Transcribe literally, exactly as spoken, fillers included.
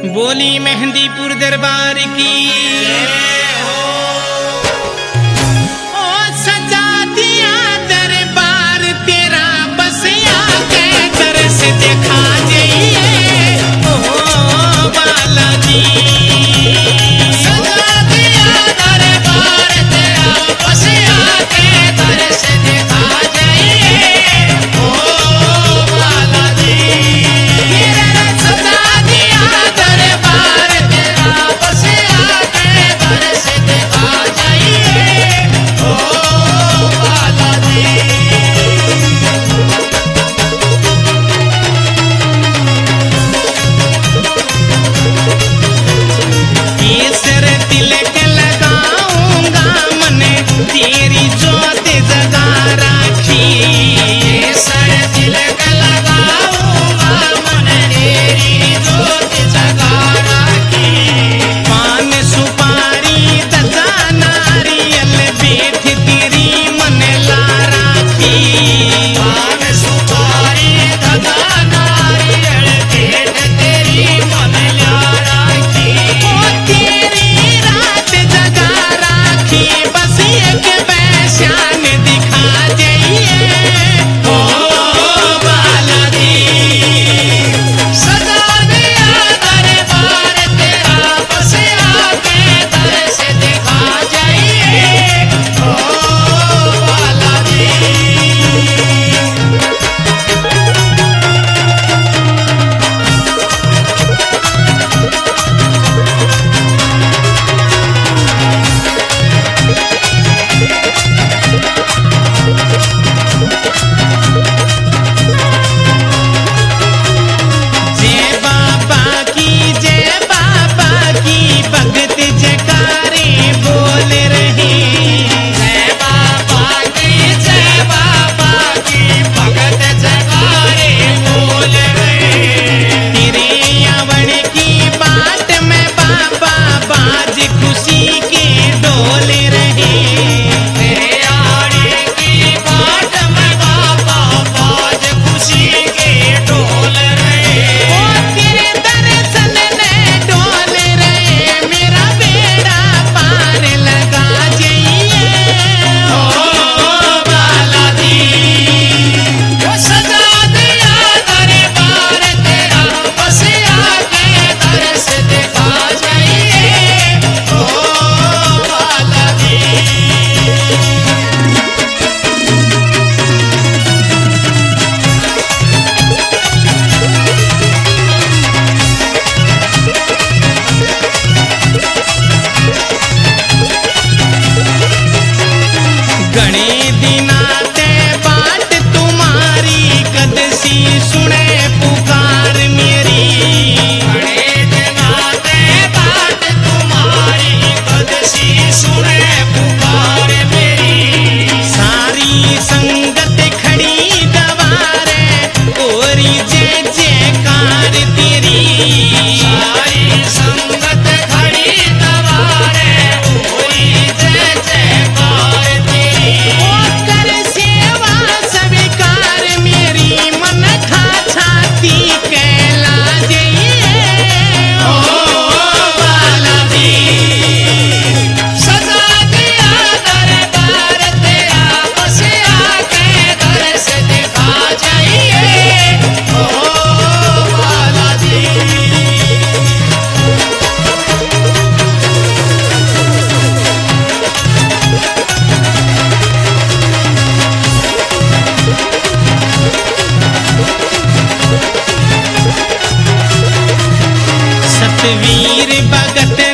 बोली मेहंदीपुर दरबार की ओ सजा दिया दरबार तेरा बस आके तरस दिखा जाइए ओ बालाजी सजा दिया दरबार तेरा बस आके तरस दिखा जाइए ओ बालाजी सजा दिया दरबार तेरा बस आके तरस दिखा जाइए ओ बालाजी केसर तिलक लगाऊंगा मन तेरी जोत जगा राखी केसर तिलक लगाऊंगा मन तेरी जोत जगा राखी पान सुपारी तथा नारियल बेठ तेरी मन ला राखी पान सुपारी तथा नारियल बेठ तेरी मन ला राखी ओ तेरी रात जगा राखी बस एक बैशान दिखा जाइए ओ बालाजी सजा दिया दरबार तेरा बस आके तरस दिखा जाइए ओ बालाजी जय बाबा की जय बाबा की भगत जयकारे बोल रहे जय बाबा की जय बाबा की भगत जयकारे बोल रहे तेरे आवन की बात में बाबा बाज खुशी के डोल रहे तेरे आने की बात में बाबा बाज खुशी के डोल रहे ओ तेरे दर्शन में डोल रहे मेरा बेड़ा पार लगा जाइए ओ बालाजी ओ सजा दिया दरबार तेरा बस आके तरस दिखा जाइए ओ बालाजी गणे दिनाते बात तुम्हारी कदसी सुने पुकार मेरी गणे दिनाते बात तुम्हारी कदसी सुने पुकार मेरी सारी संगत खड़ी गवारे ओरी जय जयकार तेरी सारी संगत खड़ी गवारे ओरी जय जयकार तेरी ओ कर सेवा स्वीकार मेरी मन खा छाती कहला जाइए ओ बालाजी सजा दिया दरबार तेरा बस आके तरस दिखा जाइए ओ बालाजी सतवीर भगत